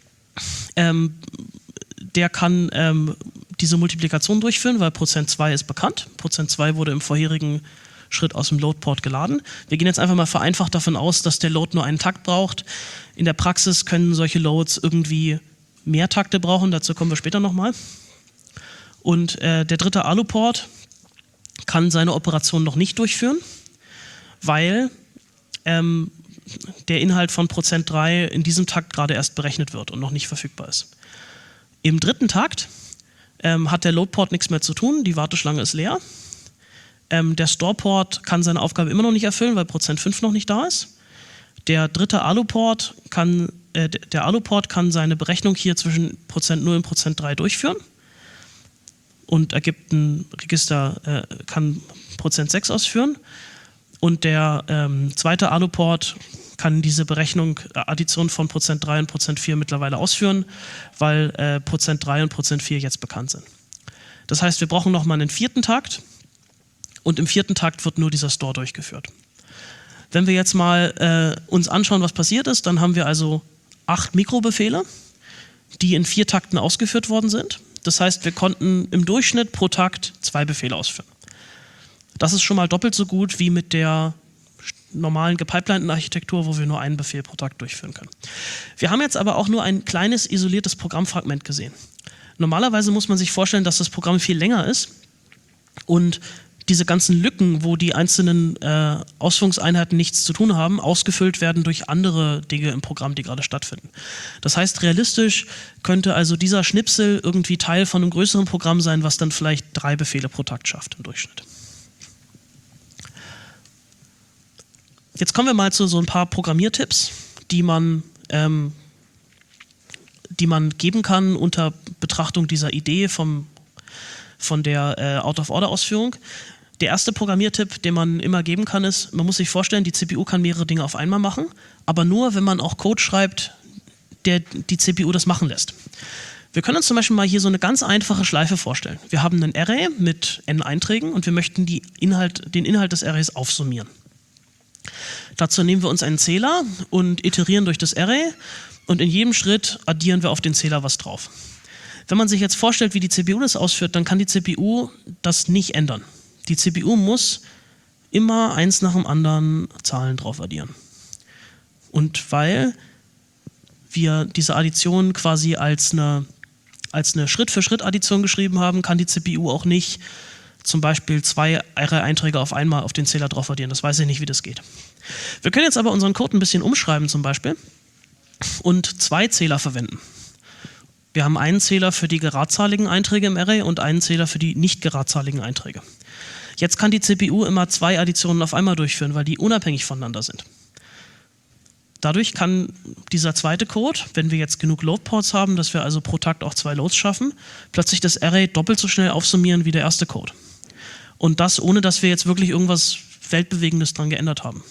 der kann diese Multiplikation durchführen, weil %2 ist bekannt. %2 wurde im vorherigen Schritt aus dem Load-Port geladen. Wir gehen jetzt einfach mal vereinfacht davon aus, dass der Load nur einen Takt braucht. In der Praxis können solche Loads irgendwie mehr Takte brauchen, dazu kommen wir später nochmal. Und der dritte ALU-Port kann seine Operation noch nicht durchführen, weil der Inhalt von %3 in diesem Takt gerade erst berechnet wird und noch nicht verfügbar ist. Im dritten Takt hat der Load-Port nichts mehr zu tun, die Warteschlange ist leer. Der Store-Port kann seine Aufgabe immer noch nicht erfüllen, weil %5 noch nicht da ist. Der dritte ALU-Port kann seine Berechnung hier zwischen %0 und %3 durchführen und ergibt ein Register, kann %6 ausführen. Und der zweite ALU-Port kann diese Berechnung, Addition von %3 und %4 mittlerweile ausführen, weil %3 und %4 jetzt bekannt sind. Das heißt, wir brauchen nochmal einen vierten Takt. Und im vierten Takt wird nur dieser Store durchgeführt. Wenn wir jetzt mal uns anschauen, was passiert ist, dann haben wir also 8 Mikrobefehle, die in 4 Takten ausgeführt worden sind. Das heißt, wir konnten im Durchschnitt pro Takt 2 Befehle ausführen. Das ist schon mal doppelt so gut wie mit der normalen gepipelinten Architektur, wo wir nur einen Befehl pro Takt durchführen können. Wir haben jetzt aber auch nur ein kleines isoliertes Programmfragment gesehen. Normalerweise muss man sich vorstellen, dass das Programm viel länger ist und diese ganzen Lücken, wo die einzelnen Ausführungseinheiten nichts zu tun haben, ausgefüllt werden durch andere Dinge im Programm, die gerade stattfinden. Das heißt, realistisch könnte also dieser Schnipsel irgendwie Teil von einem größeren Programm sein, was dann vielleicht 3 Befehle pro Takt schafft im Durchschnitt. Jetzt kommen wir mal zu so ein paar Programmiertipps, die man geben kann unter Betrachtung dieser Idee von der Out-of-Order-Ausführung. Der erste Programmiertipp, den man immer geben kann, ist, man muss sich vorstellen, die CPU kann mehrere Dinge auf einmal machen, aber nur, wenn man auch Code schreibt, der die CPU das machen lässt. Wir können uns zum Beispiel mal hier so eine ganz einfache Schleife vorstellen. Wir haben ein Array mit n Einträgen und wir möchten den Inhalt des Arrays aufsummieren. Dazu nehmen wir uns einen Zähler und iterieren durch das Array und in jedem Schritt addieren wir auf den Zähler was drauf. Wenn man sich jetzt vorstellt, wie die CPU das ausführt, dann kann die CPU das nicht ändern. Die CPU muss immer eins nach dem anderen Zahlen drauf addieren. Und weil wir diese Addition quasi als eine Schritt-für-Schritt-Addition geschrieben haben, kann die CPU auch nicht zum Beispiel 2 Array-Einträge auf einmal auf den Zähler drauf addieren. Das weiß ich nicht, wie das geht. Wir können jetzt aber unseren Code ein bisschen umschreiben zum Beispiel und 2 Zähler verwenden. Wir haben einen Zähler für die geradzahligen Einträge im Array und einen Zähler für die nicht geradzahligen Einträge. Jetzt kann die CPU immer 2 Additionen auf einmal durchführen, weil die unabhängig voneinander sind. Dadurch kann dieser zweite Code, wenn wir jetzt genug Load-Ports haben, dass wir also pro Takt auch 2 Loads schaffen, plötzlich das Array doppelt so schnell aufsummieren wie der erste Code. Und das, ohne dass wir jetzt wirklich irgendwas Weltbewegendes dran geändert haben.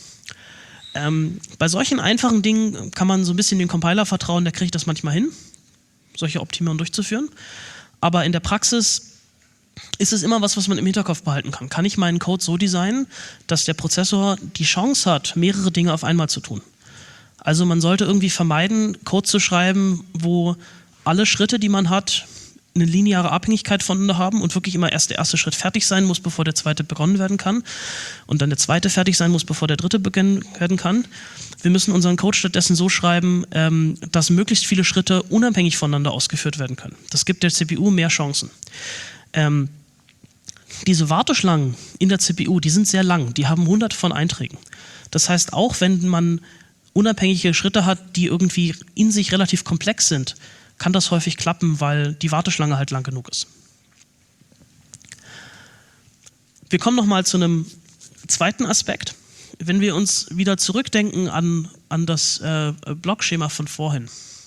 Bei solchen einfachen Dingen kann man so ein bisschen den Compiler vertrauen, der kriegt das manchmal hin, solche Optimierungen durchzuführen. Aber in der Praxis ist es immer was man im Hinterkopf behalten kann. Kann ich meinen Code so designen, dass der Prozessor die Chance hat, mehrere Dinge auf einmal zu tun? Also man sollte irgendwie vermeiden, Code zu schreiben, wo alle Schritte, die man hat, eine lineare Abhängigkeit voneinander haben und wirklich immer erst der erste Schritt fertig sein muss, bevor der zweite begonnen werden kann und dann der zweite fertig sein muss, bevor der dritte begonnen werden kann. Wir müssen unseren Code stattdessen so schreiben, dass möglichst viele Schritte unabhängig voneinander ausgeführt werden können. Das gibt der CPU mehr Chancen. Diese Warteschlangen in der CPU, die sind sehr lang, die haben 100 von Einträgen. Das heißt, auch wenn man unabhängige Schritte hat, die irgendwie in sich relativ komplex sind, kann das häufig klappen, weil die Warteschlange halt lang genug ist. Wir kommen nochmal zu einem zweiten Aspekt. Wenn wir uns wieder zurückdenken an das Blockschema von vorhin,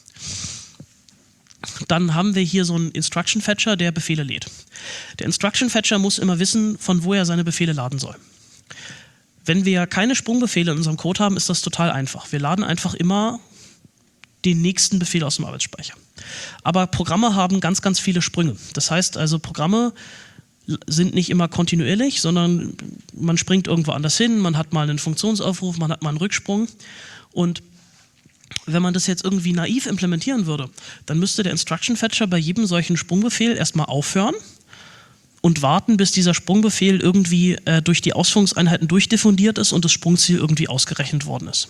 dann haben wir hier so einen Instruction Fetcher, der Befehle lädt. Der Instruction Fetcher muss immer wissen, von wo er seine Befehle laden soll. Wenn wir keine Sprungbefehle in unserem Code haben, ist das total einfach. Wir laden einfach immer den nächsten Befehl aus dem Arbeitsspeicher. Aber Programme haben ganz, ganz viele Sprünge. Das heißt also, Programme sind nicht immer kontinuierlich, sondern man springt irgendwo anders hin, man hat mal einen Funktionsaufruf, man hat mal einen Rücksprung. Und wenn man das jetzt irgendwie naiv implementieren würde, dann müsste der Instruction Fetcher bei jedem solchen Sprungbefehl erstmal aufhören und warten, bis dieser Sprungbefehl irgendwie durch die Ausführungseinheiten durchdiffundiert ist und das Sprungziel irgendwie ausgerechnet worden ist.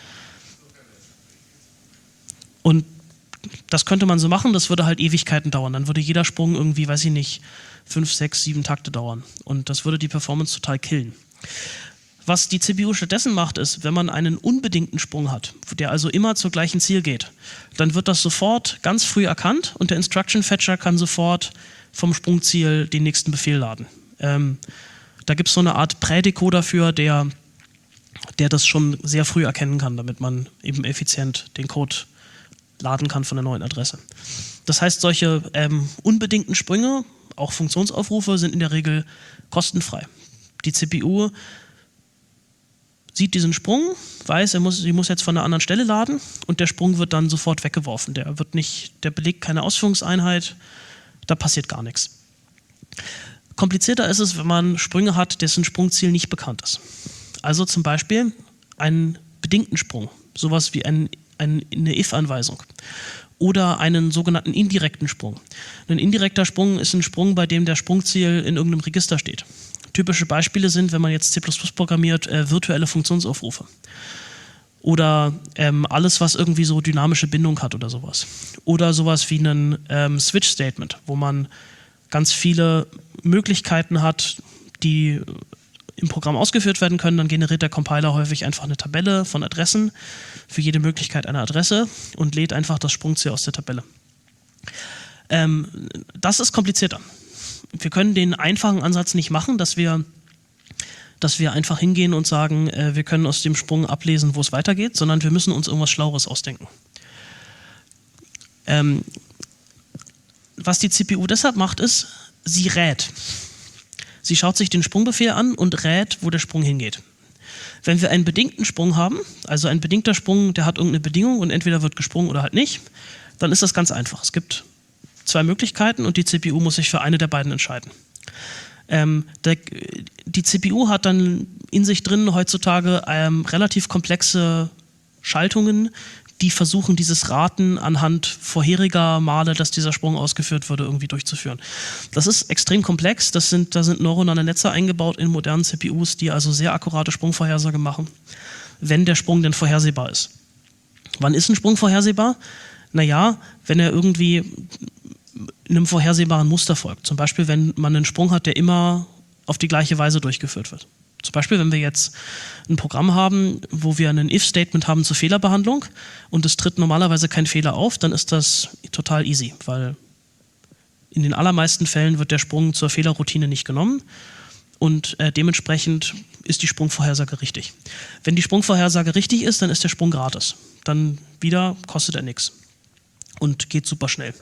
Und das könnte man so machen, das würde halt Ewigkeiten dauern. Dann würde jeder Sprung irgendwie, weiß ich nicht, 5, 6, 7 Takte dauern. Und das würde die Performance total killen. Was die CPU stattdessen macht, ist, wenn man einen unbedingten Sprung hat, der also immer zum gleichen Ziel geht, dann wird das sofort ganz früh erkannt und der Instruction Fetcher kann sofort vom Sprungziel den nächsten Befehl laden. Da gibt es so eine Art Prädecoder dafür, der das schon sehr früh erkennen kann, damit man eben effizient den Code laden kann von der neuen Adresse. Das heißt, solche unbedingten Sprünge, auch Funktionsaufrufe, sind in der Regel kostenfrei. Die CPU sieht diesen Sprung, weiß, sie muss jetzt von einer anderen Stelle laden und der Sprung wird dann sofort weggeworfen. Der belegt keine Ausführungseinheit, da passiert gar nichts. Komplizierter ist es, wenn man Sprünge hat, dessen Sprungziel nicht bekannt ist. Also zum Beispiel einen bedingten Sprung, sowas wie eine if-Anweisung oder einen sogenannten indirekten Sprung. Ein indirekter Sprung ist ein Sprung, bei dem der Sprungziel in irgendeinem Register steht. Typische Beispiele sind, wenn man jetzt C++ programmiert, virtuelle Funktionsaufrufe oder alles, was irgendwie so dynamische Bindung hat oder sowas. Oder sowas wie ein Switch-Statement, wo man ganz viele Möglichkeiten hat, die im Programm ausgeführt werden können, dann generiert der Compiler häufig einfach eine Tabelle von Adressen für jede Möglichkeit einer Adresse und lädt einfach das Sprungziel aus der Tabelle. Das ist komplizierter. Wir können den einfachen Ansatz nicht machen, dass wir einfach hingehen und sagen, wir können aus dem Sprung ablesen, wo es weitergeht, sondern wir müssen uns irgendwas Schlaueres ausdenken. Was die CPU deshalb macht, ist, sie rät. Sie schaut sich den Sprungbefehl an und rät, wo der Sprung hingeht. Wenn wir einen bedingten Sprung haben, also ein bedingter Sprung, der hat irgendeine Bedingung und entweder wird gesprungen oder halt nicht, dann ist das ganz einfach. Es gibt 2 Möglichkeiten und die CPU muss sich für eine der beiden entscheiden. Die CPU hat dann in sich drin heutzutage relativ komplexe Schaltungen, die versuchen, dieses Raten anhand vorheriger Male, dass dieser Sprung ausgeführt wurde, irgendwie durchzuführen. Das ist extrem komplex, da sind neuronale Netze eingebaut in modernen CPUs, die also sehr akkurate Sprungvorhersage machen, wenn der Sprung denn vorhersehbar ist. Wann ist ein Sprung vorhersehbar? Naja, wenn er irgendwie einem vorhersehbaren Muster folgt. Zum Beispiel, wenn man einen Sprung hat, der immer auf die gleiche Weise durchgeführt wird. Zum Beispiel, wenn wir jetzt ein Programm haben, wo wir ein If-Statement haben zur Fehlerbehandlung und es tritt normalerweise kein Fehler auf, dann ist das total easy, weil in den allermeisten Fällen wird der Sprung zur Fehlerroutine nicht genommen und dementsprechend ist die Sprungvorhersage richtig. Wenn die Sprungvorhersage richtig ist, dann ist der Sprung gratis. Dann wieder kostet er nichts und geht super schnell.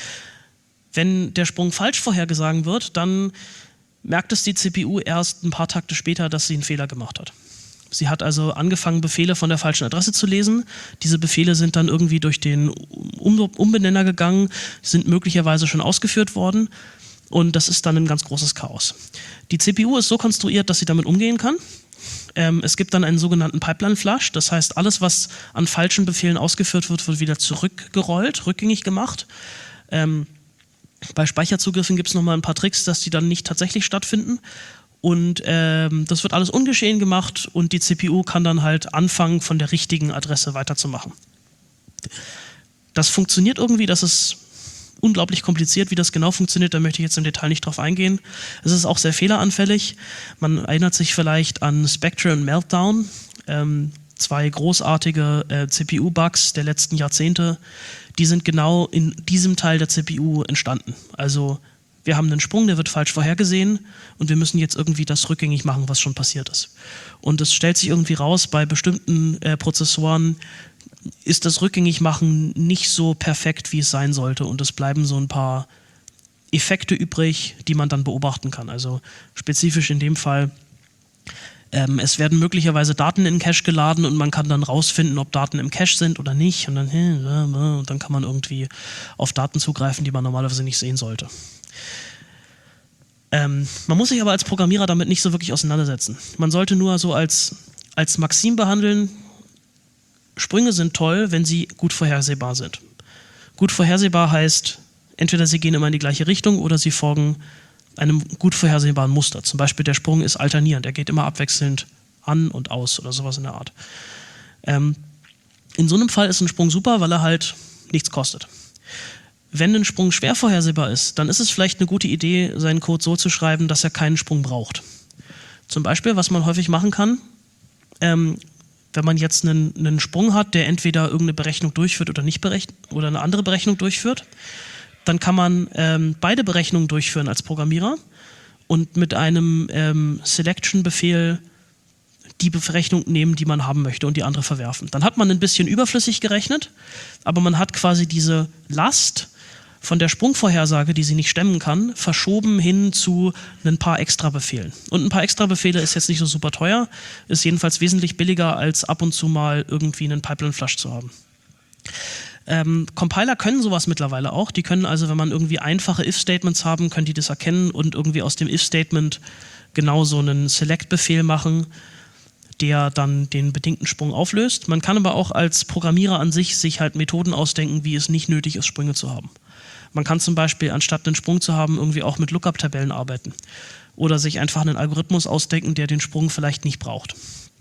Wenn der Sprung falsch vorhergesagt wird, dann merkt es die CPU erst ein paar Takte später, dass sie einen Fehler gemacht hat. Sie hat also angefangen, Befehle von der falschen Adresse zu lesen. Diese Befehle sind dann irgendwie durch den Umbenenner gegangen, sind möglicherweise schon ausgeführt worden und das ist dann ein ganz großes Chaos. Die CPU ist so konstruiert, dass sie damit umgehen kann. Es gibt dann einen sogenannten Pipeline-Flush, das heißt, alles, was an falschen Befehlen ausgeführt wird, wird wieder zurückgerollt, rückgängig gemacht. Bei Speicherzugriffen gibt es nochmal ein paar Tricks, dass die dann nicht tatsächlich stattfinden. Und das wird alles ungeschehen gemacht und die CPU kann dann halt anfangen, von der richtigen Adresse weiterzumachen. Das funktioniert irgendwie, das ist unglaublich kompliziert, wie das genau funktioniert, da möchte ich jetzt im Detail nicht drauf eingehen. Es ist auch sehr fehleranfällig. Man erinnert sich vielleicht an Spectre und Meltdown, 2 großartige CPU-Bugs der letzten Jahrzehnte. Die sind genau in diesem Teil der CPU entstanden. Also wir haben einen Sprung, der wird falsch vorhergesehen und wir müssen jetzt irgendwie das rückgängig machen, was schon passiert ist. Und es stellt sich irgendwie raus, bei bestimmten Prozessoren ist das Rückgängigmachen nicht so perfekt, wie es sein sollte und es bleiben so ein paar Effekte übrig, die man dann beobachten kann. Also spezifisch in dem Fall, es werden möglicherweise Daten in den Cache geladen und man kann dann rausfinden, ob Daten im Cache sind oder nicht und dann kann man irgendwie auf Daten zugreifen, die man normalerweise nicht sehen sollte. Man muss sich aber als Programmierer damit nicht so wirklich auseinandersetzen. Man sollte nur so als Maxim behandeln, Sprünge sind toll, wenn sie gut vorhersehbar sind. Gut vorhersehbar heißt, entweder sie gehen immer in die gleiche Richtung oder sie folgen einem gut vorhersehbaren Muster. Zum Beispiel der Sprung ist alternierend, er geht immer abwechselnd an und aus oder sowas in der Art. In so einem Fall ist ein Sprung super, weil er halt nichts kostet. Wenn ein Sprung schwer vorhersehbar ist, dann ist es vielleicht eine gute Idee, seinen Code so zu schreiben, dass er keinen Sprung braucht. Zum Beispiel, was man häufig machen kann, wenn man jetzt einen Sprung hat, der entweder irgendeine Berechnung durchführt oder nicht oder eine andere Berechnung durchführt, dann kann man beide Berechnungen durchführen als Programmierer und mit einem Selection-Befehl die Berechnung nehmen, die man haben möchte und die andere verwerfen. Dann hat man ein bisschen überflüssig gerechnet, aber man hat quasi diese Last von der Sprungvorhersage, die sie nicht stemmen kann, verschoben hin zu ein paar Extra-Befehlen. Und ein paar Extra-Befehle ist jetzt nicht so super teuer, ist jedenfalls wesentlich billiger, als ab und zu mal irgendwie einen Pipeline-Flush zu haben. Compiler können sowas mittlerweile auch. Die können also, wenn man irgendwie einfache If-Statements haben, können die das erkennen und irgendwie aus dem If-Statement genau so einen Select-Befehl machen, der dann den bedingten Sprung auflöst. Man kann aber auch als Programmierer an sich halt Methoden ausdenken, wie es nicht nötig ist, Sprünge zu haben. Man kann zum Beispiel, anstatt einen Sprung zu haben, irgendwie auch mit Lookup-Tabellen arbeiten. Oder sich einfach einen Algorithmus ausdenken, der den Sprung vielleicht nicht braucht.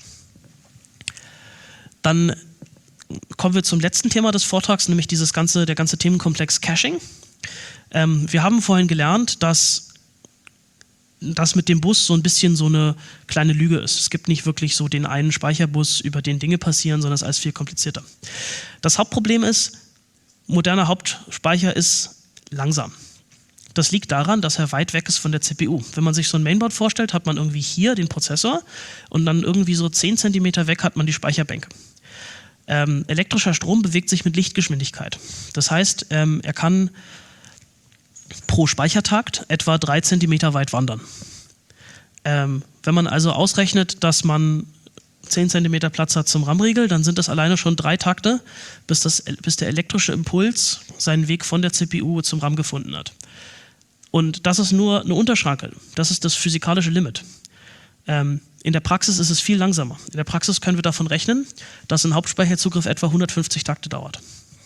Dann kommen wir zum letzten Thema des Vortrags, nämlich der ganze Themenkomplex Caching. Wir haben vorhin gelernt, dass das mit dem Bus so ein bisschen so eine kleine Lüge ist. Es gibt nicht wirklich so den einen Speicherbus, über den Dinge passieren, sondern es ist alles viel komplizierter. Das Hauptproblem ist, moderner Hauptspeicher ist langsam. Das liegt daran, dass er weit weg ist von der CPU. Wenn man sich so ein Mainboard vorstellt, hat man irgendwie hier den Prozessor und dann irgendwie so 10 cm weg hat man die Speicherbänke. Elektrischer Strom bewegt sich mit Lichtgeschwindigkeit. Das heißt, er kann pro Speichertakt etwa 3 cm weit wandern. Wenn man also ausrechnet, dass man 10 cm Platz hat zum RAM-Riegel, dann sind das alleine schon 3 Takte, bis der elektrische Impuls seinen Weg von der CPU zum RAM gefunden hat. Und das ist nur eine Unterschranke. Das ist das physikalische Limit. In der Praxis ist es viel langsamer. In der Praxis können wir davon rechnen, dass ein Hauptspeicherzugriff etwa 150 Takte dauert.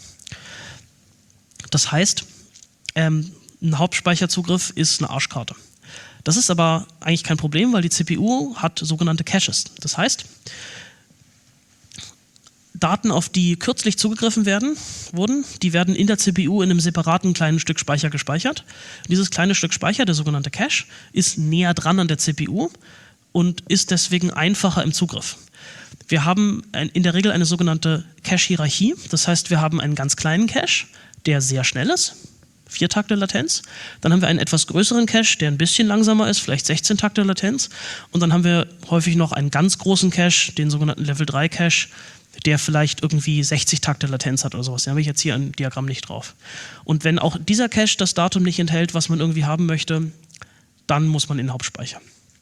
Das heißt, ein Hauptspeicherzugriff ist eine Arschkarte. Das ist aber eigentlich kein Problem, weil die CPU hat sogenannte Caches. Das heißt, Daten, auf die kürzlich zugegriffen wurden, die werden in der CPU in einem separaten kleinen Stück Speicher gespeichert. Dieses kleine Stück Speicher, der sogenannte Cache, ist näher dran an der CPU und ist deswegen einfacher im Zugriff. Wir haben in der Regel eine sogenannte Cache-Hierarchie. Das heißt, wir haben einen ganz kleinen Cache, der sehr schnell ist, 4 Takte Latenz. Dann haben wir einen etwas größeren Cache, der ein bisschen langsamer ist, vielleicht 16 Takte Latenz. Und dann haben wir häufig noch einen ganz großen Cache, den sogenannten Level 3 Cache, der vielleicht irgendwie 60 Takte Latenz hat oder sowas. Da habe ich jetzt hier ein Diagramm nicht drauf. Und wenn auch dieser Cache das Datum nicht enthält, was man irgendwie haben möchte, dann muss man in den Hauptspeicher.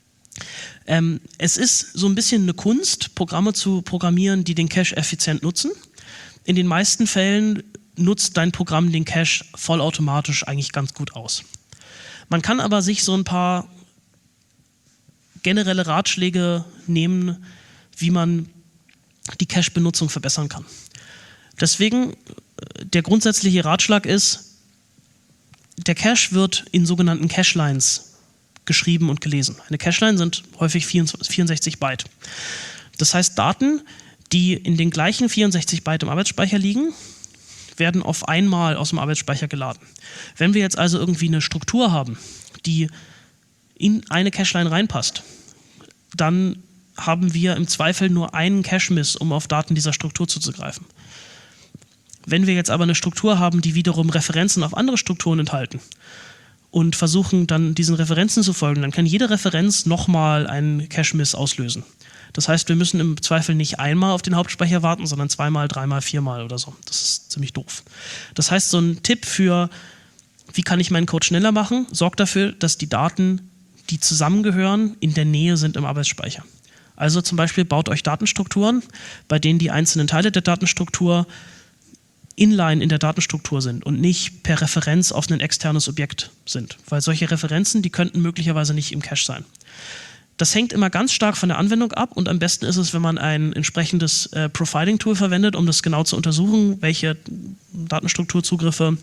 Es ist so ein bisschen eine Kunst, Programme zu programmieren, die den Cache effizient nutzen. In den meisten Fällen nutzt dein Programm den Cache vollautomatisch eigentlich ganz gut aus. Man kann aber sich so ein paar generelle Ratschläge nehmen, wie man die Cache-Benutzung verbessern kann. Deswegen, der grundsätzliche Ratschlag ist, der Cache wird in sogenannten Cache-Lines geschrieben und gelesen. Eine Cache-Line sind häufig 64 Byte. Das heißt, Daten, die in den gleichen 64 Byte im Arbeitsspeicher liegen, werden auf einmal aus dem Arbeitsspeicher geladen. Wenn wir jetzt also irgendwie eine Struktur haben, die in eine Cache-Line reinpasst, dann haben wir im Zweifel nur einen Cache-Miss, um auf Daten dieser Struktur zuzugreifen. Wenn wir jetzt aber eine Struktur haben, die wiederum Referenzen auf andere Strukturen enthalten und versuchen dann diesen Referenzen zu folgen, dann kann jede Referenz nochmal einen Cache-Miss auslösen. Das heißt, wir müssen im Zweifel nicht einmal auf den Hauptspeicher warten, sondern 2-mal, 3-mal, 4-mal oder so. Das ist ziemlich doof. Das heißt, so ein Tipp für, wie kann ich meinen Code schneller machen, sorgt dafür, dass die Daten, die zusammengehören, in der Nähe sind im Arbeitsspeicher. Also zum Beispiel baut euch Datenstrukturen, bei denen die einzelnen Teile der Datenstruktur inline in der Datenstruktur sind und nicht per Referenz auf ein externes Objekt sind. Weil solche Referenzen, die könnten möglicherweise nicht im Cache sein. Das hängt immer ganz stark von der Anwendung ab und am besten ist es, wenn man ein entsprechendes Profiling-Tool verwendet, um das genau zu untersuchen, welche Datenstrukturzugriffe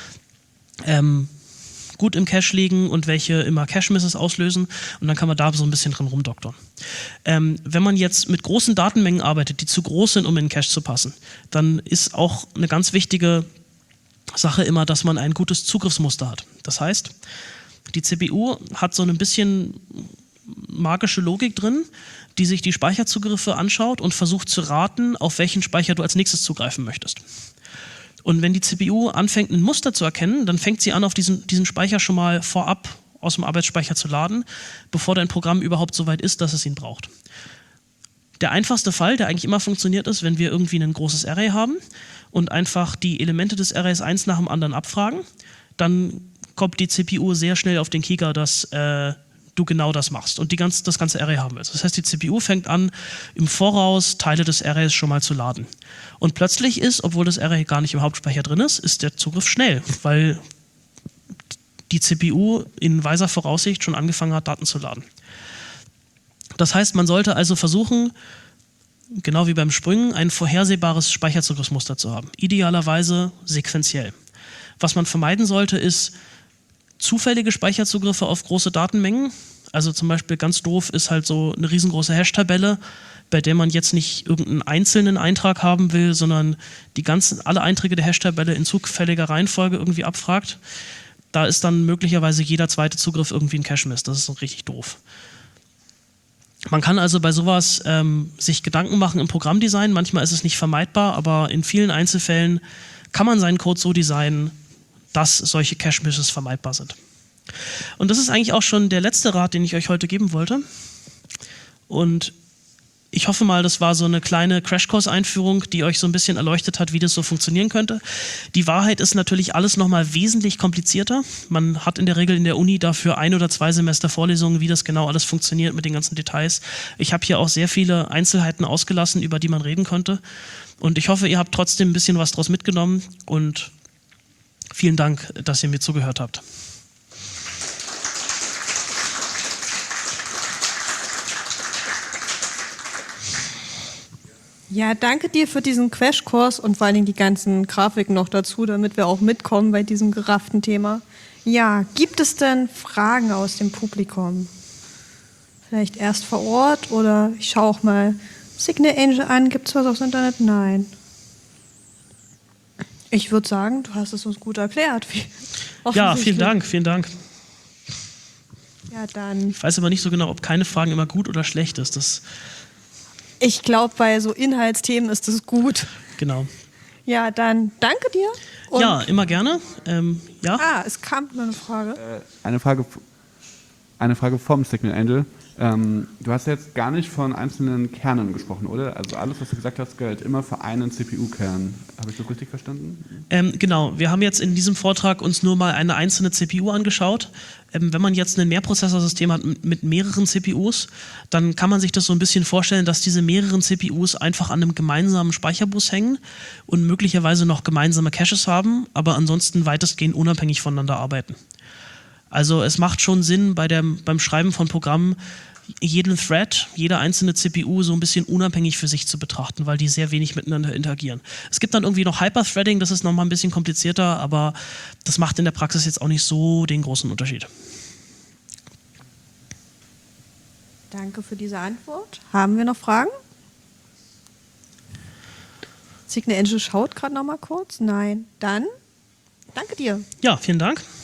gut im Cache liegen und welche immer Cache-Misses auslösen und dann kann man da so ein bisschen drin rumdoktern. Wenn man jetzt mit großen Datenmengen arbeitet, die zu groß sind, um in den Cache zu passen, dann ist auch eine ganz wichtige Sache immer, dass man ein gutes Zugriffsmuster hat. Das heißt, die CPU hat so ein bisschen magische Logik drin, die sich die Speicherzugriffe anschaut und versucht zu raten, auf welchen Speicher du als nächstes zugreifen möchtest. Und wenn die CPU anfängt, ein Muster zu erkennen, dann fängt sie an, auf diesen Speicher schon mal vorab aus dem Arbeitsspeicher zu laden, bevor dein Programm überhaupt so weit ist, dass es ihn braucht. Der einfachste Fall, der eigentlich immer funktioniert, ist, wenn wir irgendwie ein großes Array haben und einfach die Elemente des Arrays eins nach dem anderen abfragen, dann kommt die CPU sehr schnell auf den Kieker, dass du genau das machst und das ganze Array haben willst. Das heißt, die CPU fängt an, im Voraus Teile des Arrays schon mal zu laden. Und plötzlich ist, obwohl das Array gar nicht im Hauptspeicher drin ist der Zugriff schnell, weil die CPU in weiser Voraussicht schon angefangen hat, Daten zu laden. Das heißt, man sollte also versuchen, genau wie beim Sprüngen, ein vorhersehbares Speicherzugriffsmuster zu haben. Idealerweise sequenziell. Was man vermeiden sollte, ist zufällige Speicherzugriffe auf große Datenmengen. Also zum Beispiel ganz doof ist halt so eine riesengroße Hash-Tabelle, bei der man jetzt nicht irgendeinen einzelnen Eintrag haben will, sondern alle Einträge der Hash-Tabelle in zufälliger Reihenfolge irgendwie abfragt. Da ist dann möglicherweise jeder zweite Zugriff irgendwie ein Cache-Miss. Das ist richtig doof. Man kann also bei sowas sich Gedanken machen im Programmdesign. Manchmal ist es nicht vermeidbar, aber in vielen Einzelfällen kann man seinen Code so designen, dass solche Cache-Misses vermeidbar sind. Und das ist eigentlich auch schon der letzte Rat, den ich euch heute geben wollte. Und ich hoffe mal, das war so eine kleine Crashcourse-Einführung, die euch so ein bisschen erleuchtet hat, wie das so funktionieren könnte. Die Wahrheit ist natürlich alles nochmal wesentlich komplizierter. Man hat in der Regel in der Uni dafür 1 oder 2 Semester Vorlesungen, wie das genau alles funktioniert mit den ganzen Details. Ich habe hier auch sehr viele Einzelheiten ausgelassen, über die man reden konnte. Und ich hoffe, ihr habt trotzdem ein bisschen was draus mitgenommen. Und vielen Dank, dass ihr mir zugehört habt. Ja, danke dir für diesen Crashkurs und vor allen Dingen die ganzen Grafiken noch dazu, damit wir auch mitkommen bei diesem gerafften Thema. Ja, gibt es denn Fragen aus dem Publikum? Vielleicht erst vor Ort oder ich schaue auch mal Signal Angel an. Gibt es was aufs Internet? Nein. Ich würde sagen, du hast es uns gut erklärt. Ja, vielen Dank, vielen Dank. Ja, dann. Ich weiß aber nicht so genau, ob keine Fragen immer gut oder schlecht ist. Ich glaube, bei so Inhaltsthemen ist das gut. Genau. Ja, dann danke dir. Und ja, immer gerne. Ja. Es kam noch eine Frage. Eine Frage vom Signal Angel. Du hast jetzt gar nicht von einzelnen Kernen gesprochen, oder? Also alles, was du gesagt hast, gehört immer für einen CPU-Kern. Habe ich das richtig verstanden? Genau. Wir haben jetzt in diesem Vortrag uns nur mal eine einzelne CPU angeschaut. Wenn man jetzt ein Mehrprozessorsystem hat mit mehreren CPUs, dann kann man sich das so ein bisschen vorstellen, dass diese mehreren CPUs einfach an einem gemeinsamen Speicherbus hängen und möglicherweise noch gemeinsame Caches haben, aber ansonsten weitestgehend unabhängig voneinander arbeiten. Also es macht schon Sinn, beim Schreiben von Programmen jeden Thread, jede einzelne CPU so ein bisschen unabhängig für sich zu betrachten, weil die sehr wenig miteinander interagieren. Es gibt dann irgendwie noch Hyperthreading, das ist nochmal ein bisschen komplizierter, aber das macht in der Praxis jetzt auch nicht so den großen Unterschied. Danke für diese Antwort. Haben wir noch Fragen? Signal Angel schaut gerade noch mal kurz. Nein. Dann danke dir. Ja, vielen Dank.